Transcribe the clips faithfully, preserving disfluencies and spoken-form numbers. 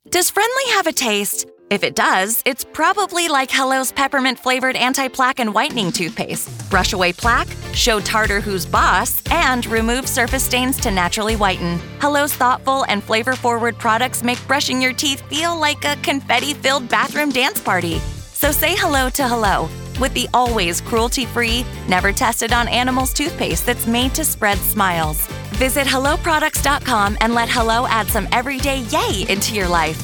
Does Friendly have a taste? If it does, it's probably like Hello's peppermint-flavored anti-plaque and whitening toothpaste. Brush away plaque, show tartar who's boss, and remove surface stains to naturally whiten. Hello's thoughtful and flavor-forward products make brushing your teeth feel like a confetti-filled bathroom dance party. So say hello to Hello with the always cruelty-free, never tested on animals toothpaste that's made to spread smiles. Visit hello products dot com and let Hello add some everyday yay into your life.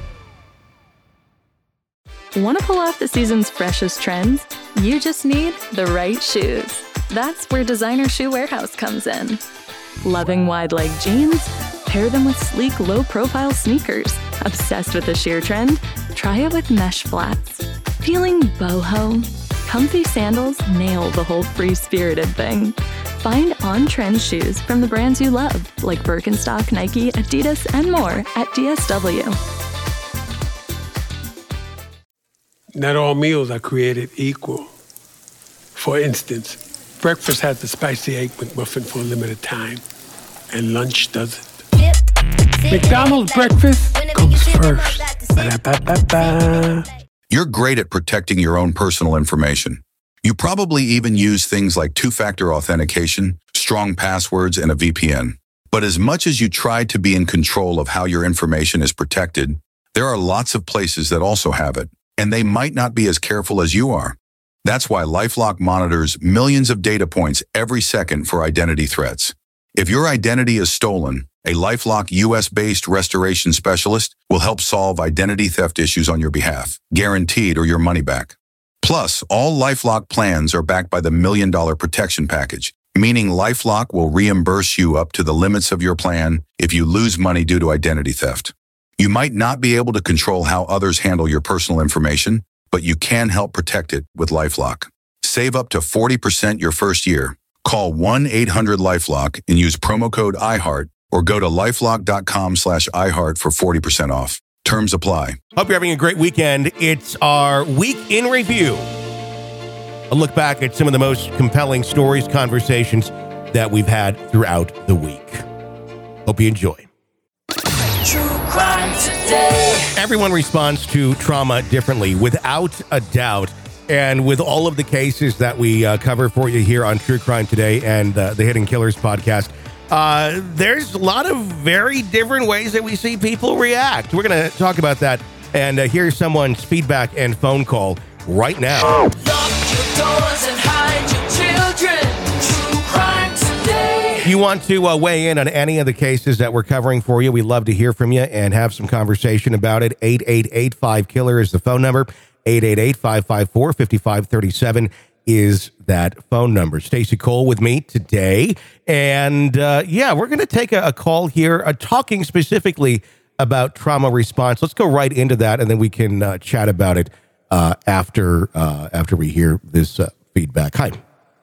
Want to pull off the season's freshest trends? You just need the right shoes. That's where Designer Shoe Warehouse comes in. Loving wide-leg jeans? Pair them with sleek, low-profile sneakers. Obsessed with the sheer trend? Try it with mesh flats. Feeling boho? Comfy sandals nail the whole free-spirited thing. Find on-trend shoes from the brands you love, like Birkenstock, Nike, Adidas, and more at D S W. Not all meals are created equal. For instance, breakfast has the spicy egg McMuffin for a limited time, and lunch doesn't. McDonald's breakfast comes first. Ba-da-ba-ba-ba. You're great at protecting your own personal information. You probably even use things like two-factor authentication, strong passwords, and a V P N. But as much as you try to be in control of how your information is protected, there are lots of places that also have it, and they might not be as careful as you are. That's why LifeLock monitors millions of data points every second for identity threats. If your identity is stolen, a LifeLock U S-based restoration specialist will help solve identity theft issues on your behalf, guaranteed or your money back. Plus, all LifeLock plans are backed by the Million Dollar Protection Package, meaning LifeLock will reimburse you up to the limits of your plan if you lose money due to identity theft. You might not be able to control how others handle your personal information, but you can help protect it with LifeLock. Save up to forty percent your first year. Call one eight hundred LifeLock and use promo code iHeart or go to lifelock.com slash iHeart for forty percent off. Terms apply. Hope you're having a great weekend. It's our Week in Review. A look back at some of the most compelling stories, conversations that we've had throughout the week. Hope you enjoy. True Crime Today. Everyone responds to trauma differently, without a doubt. And with all of the cases that we uh, cover for you here on True Crime Today and uh, the Hidden Killers podcast, uh, there's a lot of very different ways that we see people react. We're going to talk about that and uh, hear someone's feedback and phone call right now. Lock your doors and hide your children. True Crime Today. If you want to uh, weigh in on any of the cases that we're covering for you, we'd love to hear from you and have some conversation about it. eight eight eight, five, killer is the phone number. eight eight eight, five five four, five five three seven is that phone number. Stacey Cole with me today. And uh, yeah, we're going to take a, a call here, uh, talking specifically about trauma response. Let's go right into that, and then we can uh, chat about it uh, after uh, after we hear this uh, feedback. Hi.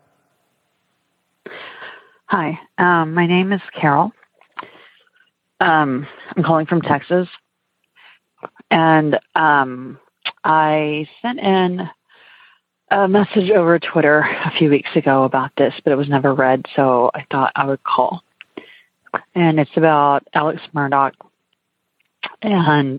Hi, um, my name is Carol. Um, I'm calling from Texas. And um, I sent in a message over Twitter a few weeks ago about this, but it was never read, so I thought I would call. And it's about Alex Murdaugh and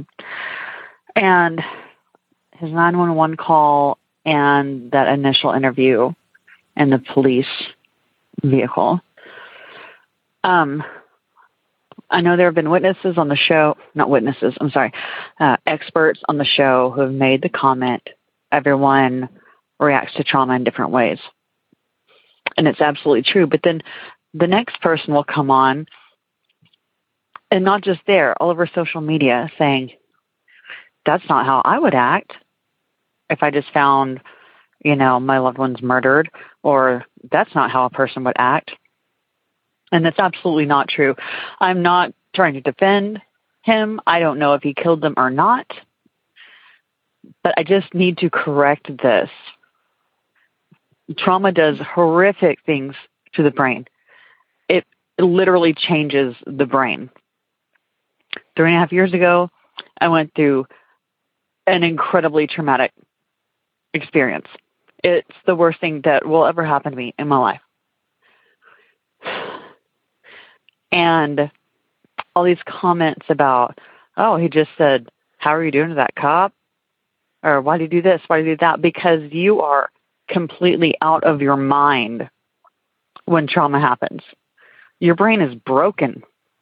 and his nine one one call and that initial interview in the police vehicle. Um, I know there have been witnesses on the show, not witnesses, I'm sorry, uh, experts on the show who have made the comment, everyone reacts to trauma in different ways. And it's absolutely true. But then the next person will come on, and not just there, all over social media saying, that's not how I would act if I just found, you know, my loved one's murdered, or that's not how a person would act. And that's absolutely not true. I'm not trying to defend him. I don't know if he killed them or not. But I just need to correct this. Trauma does horrific things to the brain. It literally changes the brain. Three and a half years ago, I went through an incredibly traumatic experience. It's the worst thing that will ever happen to me in my life. And all these comments about, oh, he just said, how are you doing to that cop? Or why do you do this? Why do you do that? Because you are completely out of your mind when trauma happens. Your brain is broken.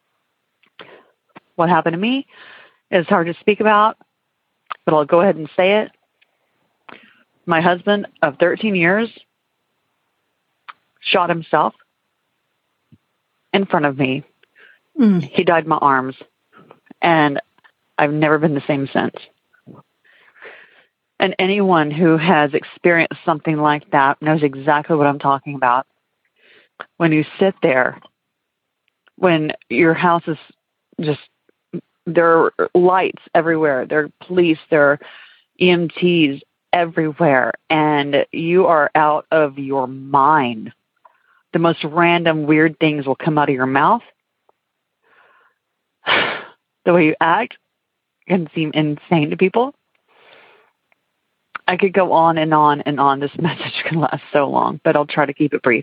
What happened to me is hard to speak about, but I'll go ahead and say it. My husband of thirteen years shot himself in front of me. Mm. He died in my arms, and I've never been the same since. And anyone who has experienced something like that knows exactly what I'm talking about. When you sit there, when your house is just, there are lights everywhere, there are police, there are E M Ts everywhere, and you are out of your mind. The most random, weird things will come out of your mouth. The way you act can seem insane to people. I could go on and on and on. This message can last so long, but I'll try to keep it brief.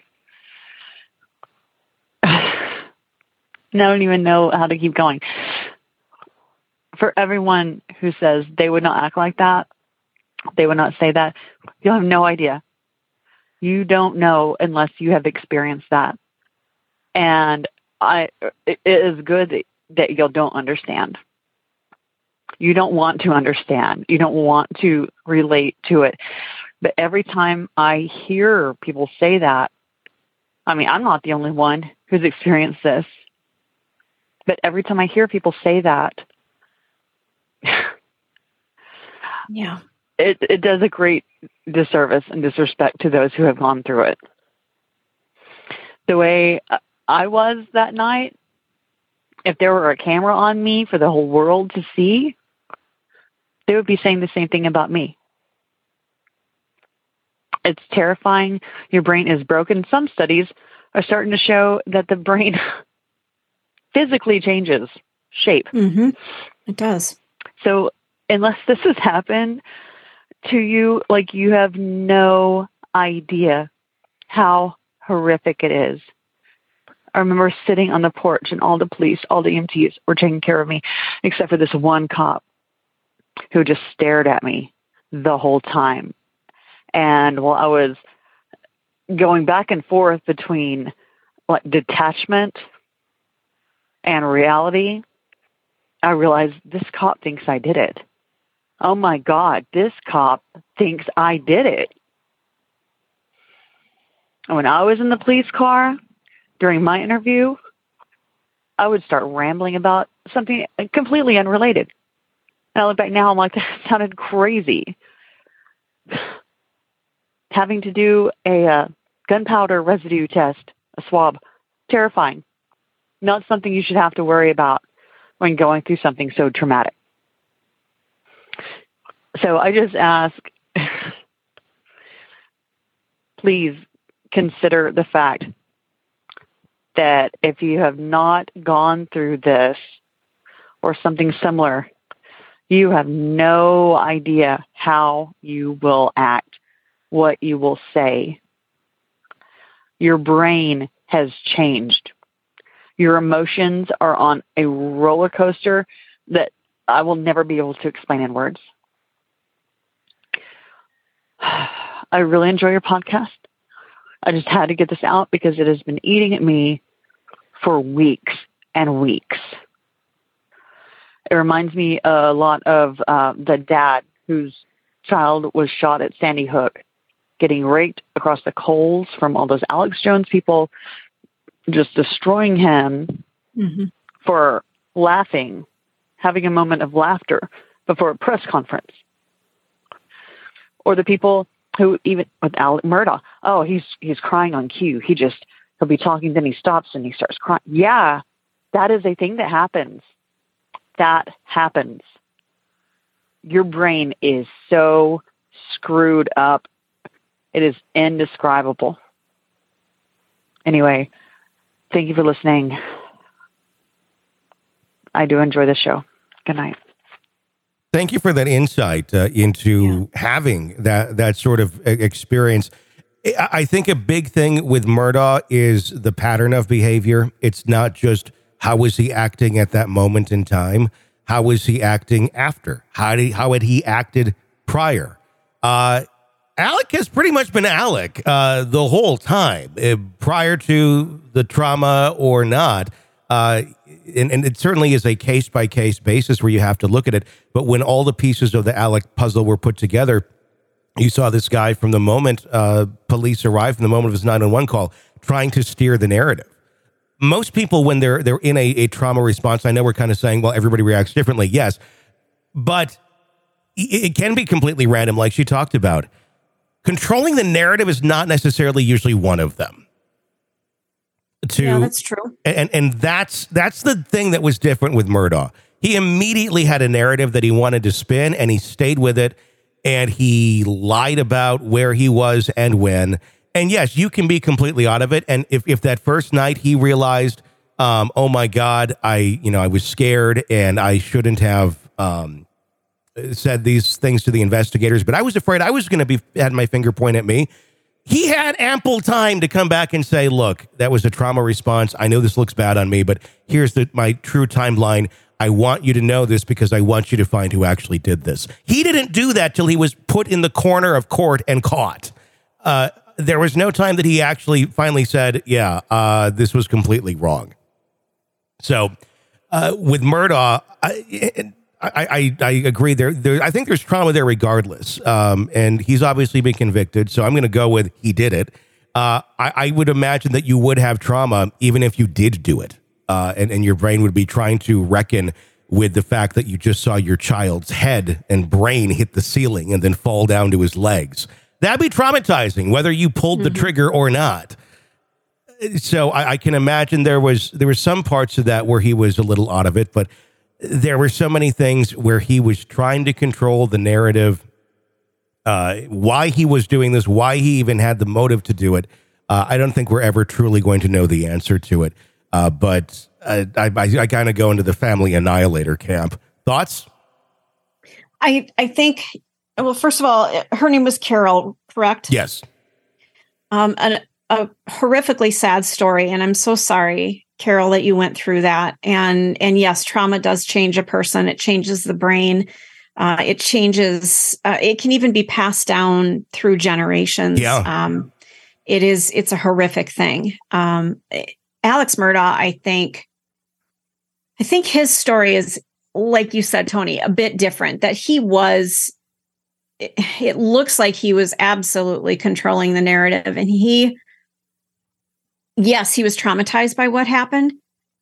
And I don't even know how to keep going. For everyone who says they would not act like that, they would not say that, you have no idea. You don't know unless you have experienced that. And I, it is good that, that you don't understand. You don't want to understand. You don't want to relate to it. But every time I hear people say that, I mean, I'm not the only one who's experienced this. But every time I hear people say that, yeah, it, it does a great disservice and disrespect to those who have gone through it. The way I was that night, if there were a camera on me for the whole world to see, they would be saying the same thing about me. It's terrifying. Your brain is broken. Some studies are starting to show that the brain physically changes shape. Mm-hmm. It does. So unless this has happened to you, like, you have no idea how horrific it is. I remember sitting on the porch and all the police, all the E M Ts were taking care of me, except for this one cop who just stared at me the whole time. And while I was going back and forth between like detachment and reality, I realized this cop thinks I did it. Oh my God, this cop thinks I did it. And when I was in the police car during my interview, I would start rambling about something completely unrelated. And I look back now, I'm like, that sounded crazy. Having to do a uh, gunpowder residue test, a swab, terrifying. Not something you should have to worry about when going through something so traumatic. So I just ask, please consider the fact that if you have not gone through this or something similar, you have no idea how you will act, what you will say. Your brain has changed. Your emotions are on a roller coaster that I will never be able to explain in words. I really enjoy your podcast. I just had to get this out because it has been eating at me for weeks and weeks. It reminds me a lot of uh, the dad whose child was shot at Sandy Hook, getting raked across the coals from all those Alex Jones people, just destroying him mm-hmm. for laughing, having a moment of laughter before a press conference. Or the people who, even with Alec Murdaugh, oh, he's he's crying on cue. He just, he'll be talking, then he stops and he starts crying. Yeah, that is a thing that happens. That happens. Your brain is so screwed up. It is indescribable. Anyway, thank you for listening. I do enjoy the show. Good night. Thank you for that insight uh, into yeah. having that that sort of experience. I think a big thing with Murdaugh is the pattern of behavior. It's not just how was he acting at that moment in time, How was he acting after? How did he, how had he acted prior? Uh, Alec has pretty much been Alec uh, the whole time, uh, prior to the trauma or not. Uh, and, and it certainly is a case-by-case basis where you have to look at it. But when all the pieces of the Alec puzzle were put together, you saw this guy from the moment uh, police arrived, from the moment of his nine one one call, trying to steer the narrative. Most people, when they're they're in a, a trauma response, I know we're kind of saying, well, everybody reacts differently. Yes, but it, it can be completely random, like she talked about. Controlling the narrative is not necessarily usually one of them. To, yeah, that's true. And and that's that's the thing that was different with Murdaugh. He immediately had a narrative that he wanted to spin, and he stayed with it, and he lied about where he was and when. And yes, you can be completely out of it. And if, if that first night he realized, um, oh my God, I you know I was scared and I shouldn't have um, said these things to the investigators, but I was afraid I was going to be had my finger pointed at me. He had ample time to come back and say, look, that was a trauma response. I know this looks bad on me, but here's the, my true timeline. I want you to know this because I want you to find who actually did this. He didn't do that till he was put in the corner of court and caught. Uh, there was no time that he actually finally said, yeah, uh, this was completely wrong. So uh, with Murdaugh, I, I, I, I agree. There, there, I think there's trauma there regardless. Um, and he's obviously been convicted. So I'm going to go with he did it. Uh, I, I would imagine that you would have trauma even if you did do it. Uh, and, and your brain would be trying to reckon with the fact that you just saw your child's head and brain hit the ceiling and then fall down to his legs. That'd be traumatizing, whether you pulled mm-hmm. the trigger or not. So I, I can imagine there was there were some parts of that where he was a little out of it, but there were so many things where he was trying to control the narrative, uh, why he was doing this, why he even had the motive to do it. Uh, I don't think we're ever truly going to know the answer to it. Uh, but uh, I, I, I kind of go into the family annihilator camp. Thoughts? I I think, well, first of all, her name was Carol, correct? Yes. Um, an, a horrifically sad story, and I'm so sorry, Carol, that you went through that. And and yes, trauma does change a person. It changes the brain. Uh, it changes. Uh, it can even be passed down through generations. Yeah. Um, it is. It's a horrific thing. Um, Alex Murdaugh, I think. I think his story is, like you said, Tony, a bit different. That he was. It, it looks like he was absolutely controlling the narrative, and he. Yes, he was traumatized by what happened,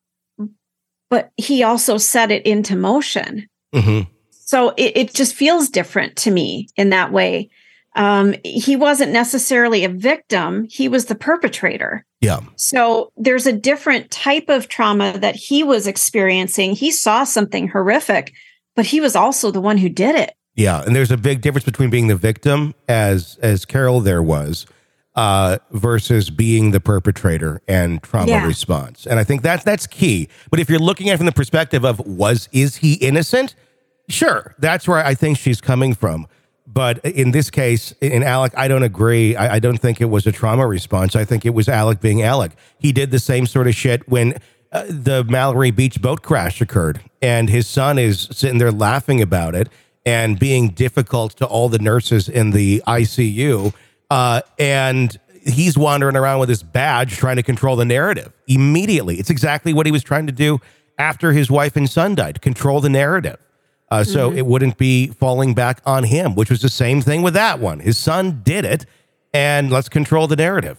but he also set it into motion. Mm-hmm. So it, it just feels different to me in that way. Um, he wasn't necessarily a victim. He was the perpetrator. Yeah. So there's a different type of trauma that he was experiencing. He saw something horrific, but he was also the one who did it. Yeah. And there's a big difference between being the victim, as as Carol there was, uh, versus being the perpetrator and trauma Yeah. response. And I think that's that's key. But if you're looking at it from the perspective of was is he innocent? Sure. That's where I think she's coming from. But in this case, in Alec, I don't agree. I, I don't think it was a trauma response. I think it was Alec being Alec. He did the same sort of shit when uh, the Mallory Beach boat crash occurred. And his son is sitting there laughing about it and being difficult to all the nurses in the I C U. Uh, and he's wandering around with his badge trying to control the narrative immediately. It's exactly what he was trying to do after his wife and son died, control the narrative. Uh, so mm-hmm. it wouldn't be falling back on him, which was the same thing with that one. His son did it, and let's control the narrative.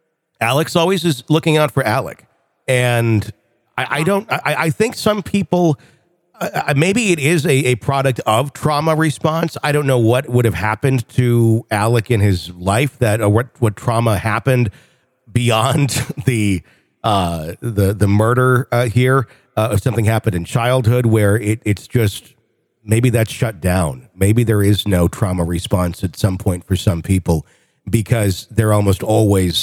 Alex always is looking out for Alec. And I, I don't, I, I think some people, uh, maybe it is a, a product of trauma response. I don't know what would have happened to Alec in his life, that or what, what trauma happened beyond the uh, the the murder uh, here. Uh, if something happened in childhood where it it's just, maybe that's shut down. Maybe there is no trauma response at some point for some people because they're almost always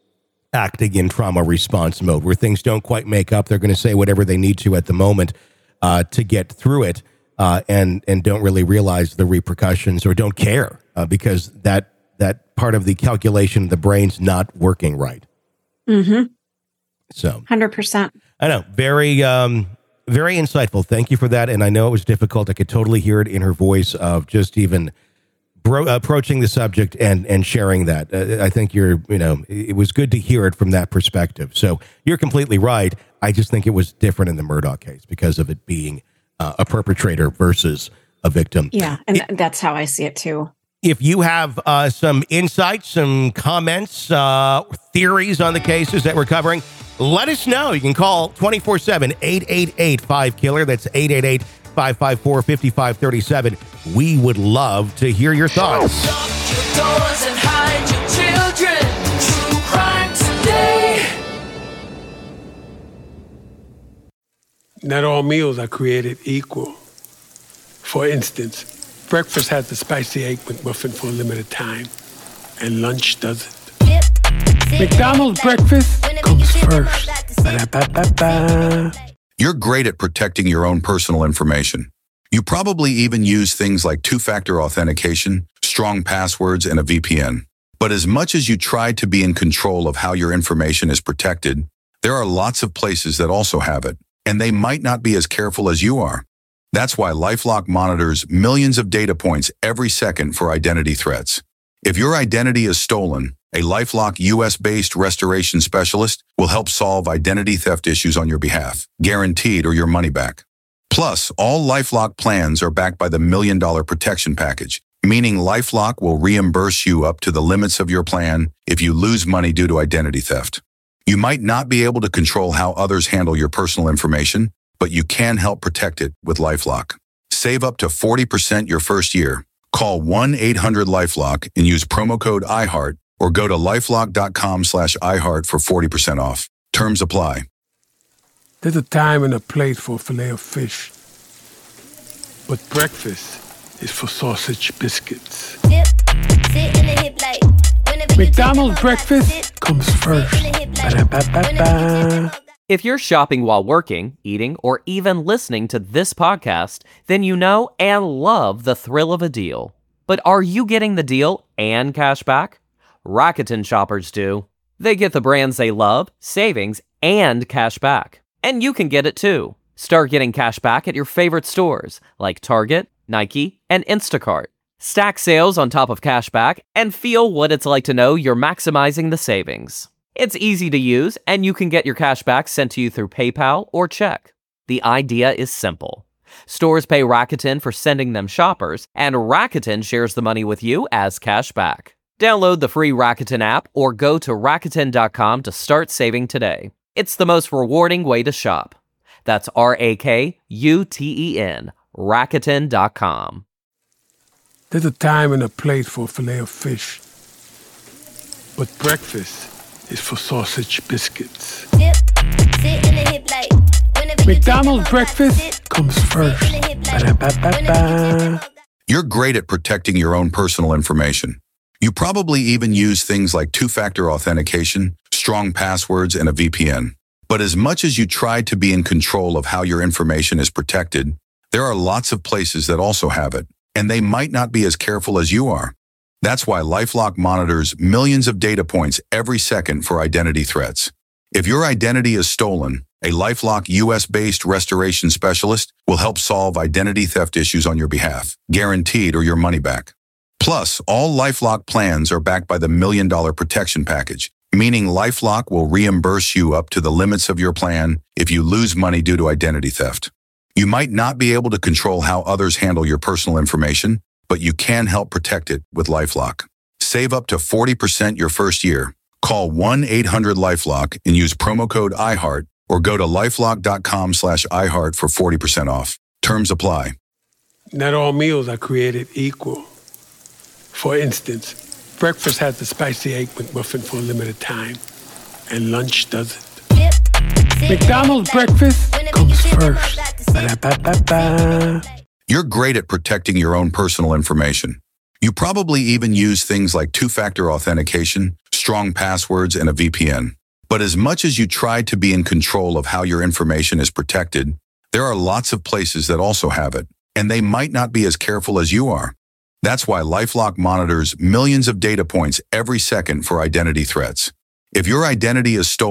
acting in trauma response mode where things don't quite make up. They're going to say whatever they need to at the moment uh, to get through it uh, and and don't really realize the repercussions or don't care uh, because that that part of the calculation of the brain's not working right. Mm-hmm. So one hundred percent. I know. Very... Um, very insightful. Thank you for that. And I know it was difficult. I could totally hear it in her voice of just even bro- approaching the subject and, and sharing that. Uh, I think you're, you know, it was good to hear it from that perspective. So you're completely right. I just think it was different in the Murdaugh case because of it being uh, a perpetrator versus a victim. Yeah. And it, th- that's how I see it too. If you have uh, some insights, some comments, uh, theories on the cases that we're covering, let us know. You can call twenty-four seven, eight eight eight, five killer. That's eight eight eight, five five four, five five three seven. We would love to hear your thoughts. Lock your doors and hide your children. True crime today. Not all meals are created equal. For instance, breakfast has the spicy egg McMuffin for a limited time, and lunch doesn't. McDonald's breakfast comes first. Ba-da-ba-ba-ba. You're great at protecting your own personal information. You probably even use things like two-factor authentication, strong passwords, and a V P N. But as much as you try to be in control of how your information is protected, there are lots of places that also have it, and they might not be as careful as you are. That's why LifeLock monitors millions of data points every second for identity threats. If your identity is stolen, a LifeLock U S-based restoration specialist will help solve identity theft issues on your behalf, guaranteed or your money back. Plus, all LifeLock plans are backed by the Million Dollar Protection Package, meaning LifeLock will reimburse you up to the limits of your plan if you lose money due to identity theft. You might not be able to control how others handle your personal information, but you can help protect it with LifeLock. Save up to forty percent your first year. Call one eight hundred LifeLock and use promo code iHeart or go to lifelock.com slash iHeart for forty percent off. Terms apply. There's a time and a place for filet of fish, but breakfast is for sausage biscuits. McDonald's breakfast comes first. Ba-da-ba-ba-ba. If you're shopping while working, eating, or even listening to this podcast, then you know and love the thrill of a deal. But are you getting the deal and cash back? Rakuten shoppers do. They get the brands they love, savings, and cash back. And you can get it too. Start getting cash back at your favorite stores like Target, Nike, and Instacart. Stack sales on top of cash back and feel what it's like to know you're maximizing the savings. It's easy to use, and you can get your cash back sent to you through PayPal or check. The idea is simple. Stores pay Rakuten for sending them shoppers, and Rakuten shares the money with you as cash back. Download the free Rakuten app or go to Rakuten dot com to start saving today. It's the most rewarding way to shop. That's R A K U T E N, Rakuten dot com. There's a time and a place for filet of fish, but breakfast is for sausage biscuits. McDonald's breakfast comes first. Ba-da-ba-ba-ba. You're great at protecting your own personal information. You probably even use things like two-factor authentication, strong passwords, and a V P N. But as much as you try to be in control of how your information is protected, there are lots of places that also have it, and they might not be as careful as you are. That's why LifeLock monitors millions of data points every second for identity threats. If your identity is stolen, a LifeLock U S-based restoration specialist will help solve identity theft issues on your behalf, guaranteed or your money back. Plus, all LifeLock plans are backed by the Million Dollar Protection Package, meaning LifeLock will reimburse you up to the limits of your plan if you lose money due to identity theft. You might not be able to control how others handle your personal information, but you can help protect it with LifeLock. Save up to forty percent your first year. Call one eight hundred LifeLock and use promo code iHeart or go to lifelock.com slash iHeart for forty percent off. Terms apply. Not all meals are created equal. For instance, breakfast has the spicy egg McMuffin for a limited time, and lunch doesn't. McDonald's breakfast comes first. Ba-da-ba-ba-ba. You're great at protecting your own personal information. You probably even use things like two-factor authentication, strong passwords, and a V P N. But as much as you try to be in control of how your information is protected, there are lots of places that also have it, and they might not be as careful as you are. That's why LifeLock monitors millions of data points every second for identity threats. If your identity is stolen,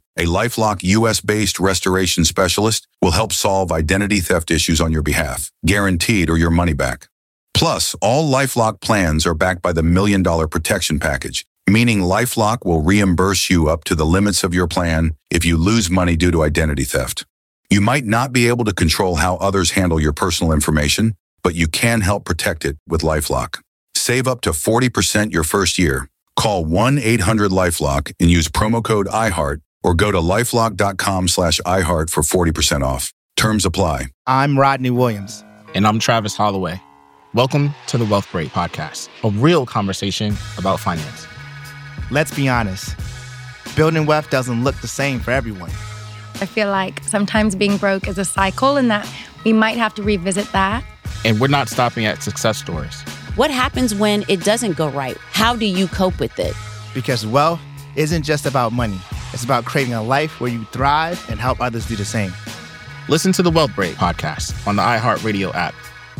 A LifeLock U S-based restoration specialist will help solve identity theft issues on your behalf, guaranteed or your money back. Plus, all LifeLock plans are backed by the Million Dollar Protection Package, meaning LifeLock will reimburse you up to the limits of your plan if you lose money due to identity theft. You might not be able to control how others handle your personal information, but you can help protect it with LifeLock. Save up to forty percent your first year. Call one eight hundred LifeLock and use promo code iHeart or go to lifelock.com slash iHeart for forty percent off. Terms apply. I'm Rodney Williams. And I'm Travis Holloway. Welcome to the Wealth Break Podcast, a real conversation about finance. Let's be honest. Building wealth doesn't look the same for everyone. I feel like sometimes being broke is a cycle and that we might have to revisit that. And we're not stopping at success stories. What happens when it doesn't go right? How do you cope with it? Because wealth isn't just about money. It's about creating a life where you thrive and help others do the same. Listen to the Wealth Break Podcast on the iHeartRadio app.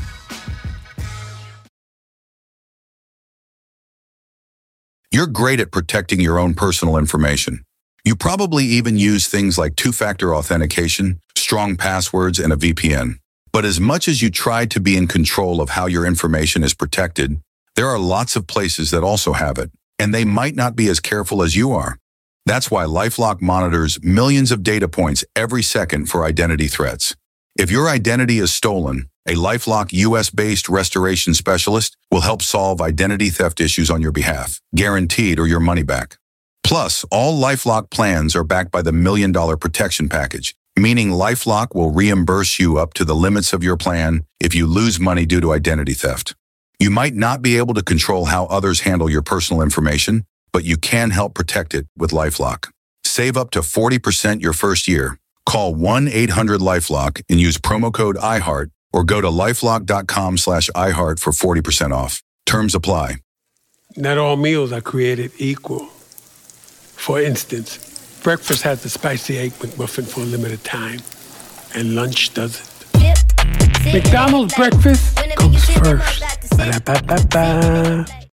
You're great at protecting your own personal information. You probably even use things like two-factor authentication, strong passwords, and a V P N. But as much as you try to be in control of how your information is protected, there are lots of places that also have it, and they might not be as careful as you are. That's why LifeLock monitors millions of data points every second for identity threats. If your identity is stolen, a LifeLock U S-based restoration specialist will help solve identity theft issues on your behalf, guaranteed or your money back. Plus, all LifeLock plans are backed by the Million Dollar Protection Package, meaning LifeLock will reimburse you up to the limits of your plan if you lose money due to identity theft. You might not be able to control how others handle your personal information, but you can help protect it with LifeLock. Save up to forty percent your first year. Call one eight hundred LifeLock and use promo code iHeart or go to lifelock.com slash iHeart for forty percent off. Terms apply. Not all meals are created equal. For instance, breakfast has the spicy egg McMuffin for a limited time, and lunch doesn't. McDonald's breakfast comes first. Ba-da-ba-ba-ba.